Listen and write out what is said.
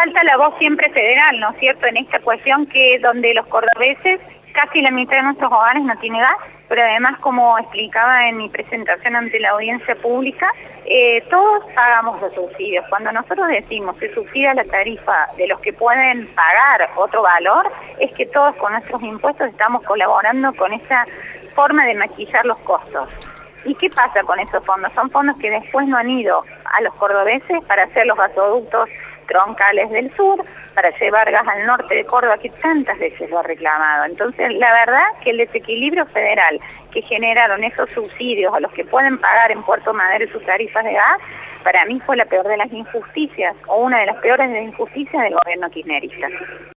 falta la voz siempre federal, ¿no es cierto?, en esta cuestión que donde los cordobeses, casi la mitad de nuestros hogares no tiene gas, pero además, como explicaba en mi presentación ante la audiencia pública, todos pagamos los subsidios. Cuando nosotros decimos que subsidia la tarifa de los que pueden pagar otro valor, es que todos con nuestros impuestos estamos colaborando con esa forma de maquillar los costos. ¿Y qué pasa con esos fondos? Son fondos que después no han ido a los cordobeses para hacer los gasoductos troncales del sur, para llevar gas al norte de Córdoba, que tantas veces lo ha reclamado. Entonces, la verdad que el desequilibrio federal que generaron esos subsidios a los que pueden pagar en Puerto Madero sus tarifas de gas, para mí fue la peor de las injusticias, o una de las peores de las injusticias del gobierno kirchnerista.